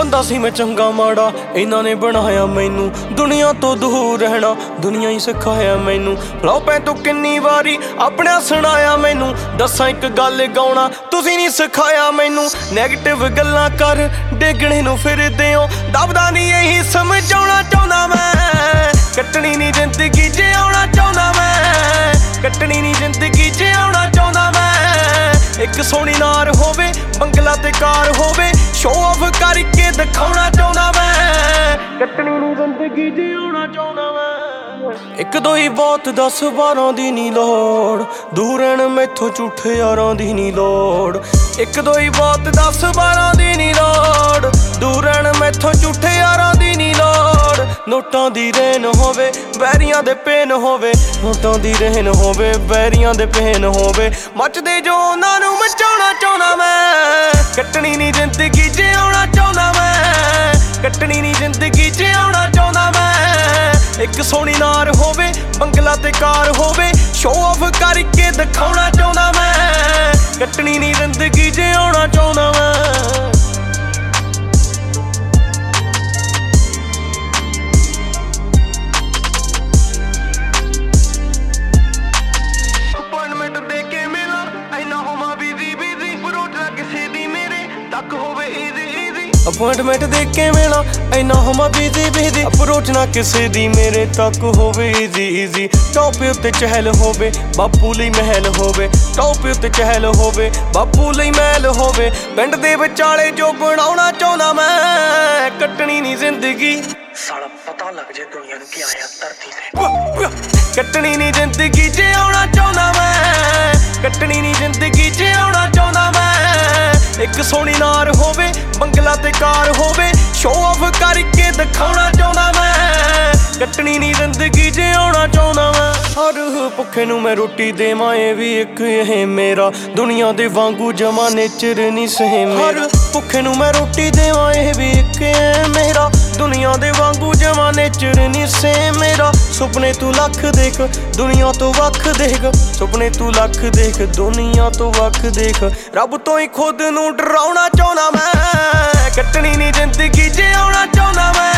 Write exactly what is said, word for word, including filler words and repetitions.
ਬੰਦਾ ਸੀ ਮੈਂ ਚੰਗਾ ਮਾੜਾ, ਇਹਨਾਂ ਨੇ ਬਣਾਇਆ ਮੈਨੂੰ ਦੁਨੀਆ ਤੋਂ ਦੂਰ ਰਹਿਣਾ, ਦੁਨੀਆ ਹੀ ਸਿਖਾਇਆ ਮੈਨੂੰ। ਲੋਪੇ ਤੋਂ ਕਿੰਨੀ ਵਾਰੀ ਆਪਣਾ ਸੁਣਾਇਆ ਮੈਨੂੰ, ਦੱਸਾਂ ਇੱਕ ਗੱਲ ਗਾਉਣਾ ਤੁਸੀਂ ਨਹੀਂ ਸਿਖਾਇਆ ਮੈਨੂੰ। ਨੈਗੇਟਿਵ ਗੱਲਾਂ ਕਰ ਡੇਗਣੇ ਨੂੰ ਫਿਰਦੇ ਹੋ, ਦਬਦਾ ਨਹੀਂ ਇਹੀ ਸਮਝਾਉਣਾ ਚਾਹੁੰਦਾ ਮੈਂ। ਕੱਟਣੀ ਨਹੀਂ ਜ਼ਿੰਦਗੀ ਜਿਉਣਾ ਚਾਹੁੰਦਾ ਮੈਂ, ਕੱਟਣੀ ਨਹੀਂ ਜ਼ਿੰਦਗੀ ਜਿਉਣਾ ਚਾਹੁੰਦਾ ਮੈਂ। ਇੱਕ ਸੋਹਣੀ ਨਾਰ ਹੋਵੇ, ਬੰਗਲਾ ਤੇ ਕਾਰ ਹੋਵੇ, ਸ਼ੋਅ ਆਫ ਕਰਕੇ ਦਿਖਾਉਣਾ ਚਾਹੁੰਦਾ ਮੈਂ। ਕੱਟਣੀ ਨਹੀਂ ਜ਼ਿੰਦਗੀ ਜਿਉਣਾ ਚਾਹੁੰਦਾ ਮੈਂ। ਇੱਕ ਦੋ ਹੀ ਬਹੁਤ ਦਸ ਬਾਰਾਂ ਦੀ ਨੀ ਲੋੜ, ਦੂਰ ਰਹਿਣ ਮੈਥੋਂ ਝੂਠੇ ਯਾਰਾਂ ਦੀ ਨੀ ਲੋੜ। ਇੱਕ ਦੋ ਹੀ ਬਹੁਤ ਦਸ ਬਾਰਾਂ ਦੀ ਨੀ ਲੋੜ, ਦੂਰ ਰਹਿਣ ਮੈਥੋਂ ਝੂਠੇ ਯਾਰਾਂ ਦੀ ਨੀ ਲੋੜ। ਨੋਟਾਂ ਦੀ ਰੇਨ ਹੋਵੇ, ਬੈਰੀਆਂ ਦੇ ਪੇਨ ਹੋਵੇ, ਨੋਟਾਂ ਦੀ ਰੇਨ ਹੋਵੇ, ਬੈਰੀਆਂ ਦੇ ਪੇਨ ਹੋਵੇ, ਮੱਚਦੇ ਜੋ ਉਹਨਾਂ ਨੂੰ ਮਚਾਉਣਾ ਚਾਹੁੰਦਾ ਮੈਂ। ਕੱਟਣੀ ਨਹੀਂ ਜ਼ਿੰਦਗੀ ਜਿਉਣਾ ਚਾਹੁੰਦਾ ਮੈਂ, ਕੱਟਣੀ ਨਹੀਂ ਜ਼ਿੰਦਗੀ ਜਿਉਣਾ ਚਾਹੁੰਦਾ ਮੈਂ। ਇੱਕ ਸੋਹਣੀ ਨਾਰ ਹੋਵੇ, ਬੰਗਲਾ ਤੇ ਕਾਰ ਹੋਵੇ, ਸ਼ੋਅ ਆਫ ਕਰਕੇ ਦਿਖਾਉਣਾ ਚਾਹੁੰਦਾ ਮੈਂ। ਕੱਟਣੀ ਨਹੀਂ ਜ਼ਿੰਦਗੀ ਜਿਉਣਾ ਚਾਹੁੰਦਾ ਮੈਂ। ਅਪੁਆਇੰਟਮੈਂਟ ਦੇ ਕੇ ਮਿਲਾਂ ਇੰਨਾ ਹੋਵਾਂ ਬਿਜ਼ੀ ਬਿਜ਼ੀ, ਅਪਰੋਚ ਨਾ ਕਿਸੇ ਦੀ ਮੇਰੇ ਤੱਕ ਹੋਵੇ ਈਜ਼ੀ ਈਜ਼ੀ। ਟੌਪ ਉੱਤੇ ਚਹਿਲ ਹੋਵੇ, ਬਾਪੂ ਲਈ ਮਹਿਲ ਹੋਵੇ, ਟੌਪ ਉੱਤੇ ਚਹਿਲ ਹੋਵੇ, ਬਾਪੂ ਲਈ ਮਹਿਲ ਹੋਵੇ। ਪਿੰਡ ਦੇ ਵਿਚਾਲੇ ਜੋ ਬਣਾਉਣਾ ਚਾਹੁੰਦਾ ਮੈਂ। ਕੱਟਣੀ ਨਹੀਂ ਜ਼ਿੰਦਗੀ ਸਾਲਾ ਪਤਾ ਲੱਗ ਜੇ ਦੁਨੀਆ ਨੂੰ ਕਿ ਆਇਆ ਧਰਤੀ ਤੇ। ਕੱਟਣੀ ਨਹੀਂ ਜ਼ਿੰਦਗੀ ਜਿਉਣਾ ਚਾਹੁੰਦਾ ਮੈਂ, ਕੱਟਣੀ ਨਹੀਂ ਜ਼ਿੰਦਗੀ ਜਿਉਣਾ ਚਾਹੁੰਦਾ ਮੈਂ। ਇੱਕ ਸੋਹਣੀ ਨਾਰ ਹੋਵੇ, ਬੰਗਲਾ ਤੇ ਕਾਰ ਹੋਵੇ, ਸ਼ੋਅ ਆਫ ਕਰਕੇ ਦਿਖਾਉਣਾ ਚਾਹੁੰਦਾ ਮੈਂ। ਕੱਟਣੀ ਨਹੀਂ ਜ਼ਿੰਦਗੀ ਜਿਉਣਾ ਚਾਹੁੰਦਾ ਮੈਂ। ਹਰ ਭੁੱਖੇ ਨੂੰ ਮੈਂ ਰੋਟੀ ਦੇਵਾਂ, ਇਹ ਵੀ ਇੱਕ ਇਹ ਮੇਰਾ, ਦੁਨੀਆ ਦੇ ਵਾਂਗੂ ਜਮਾ ਨੇਚਰ ਨਹੀਂ ਸੇਮ। ਹਰ ਭੁੱਖੇ ਨੂੰ ਮੈਂ ਰੋਟੀ ਦੇਵਾਂ, ਇਹ ਵੀ ਇੱਕ ਇਹ ਮੇਰਾ, ਦੁਨੀਆ ਦੇ ਵਾਂਗੂ ਜਮਾ ਨੇਚਰ ਨਹੀਂ ਸੇਮ ਮੇਰਾ। ਸੁਪਨੇ ਤੂੰ ਲੱਖ ਦੇਖ, ਦੁਨੀਆ ਤੋਂ ਵੱਖ ਦੇਖ, ਸੁਪਨੇ ਤੂੰ ਲੱਖ ਦੇਖ, ਦੁਨੀਆ ਤੋਂ ਵੱਖ ਦੇਖ। ਰੱਬ ਤੋਂ ਹੀ ਖੁਦ ਨੂੰ ਡਰਾਉਣਾ ਚਾਹੁੰਦਾ ਮੈਂ। ਕੱਟਣੀ ਨਹੀਂ ਜ਼ਿੰਦਗੀ ਜਿਉਣਾ ਚਾਹੁੰਦਾ ਮੈਂ।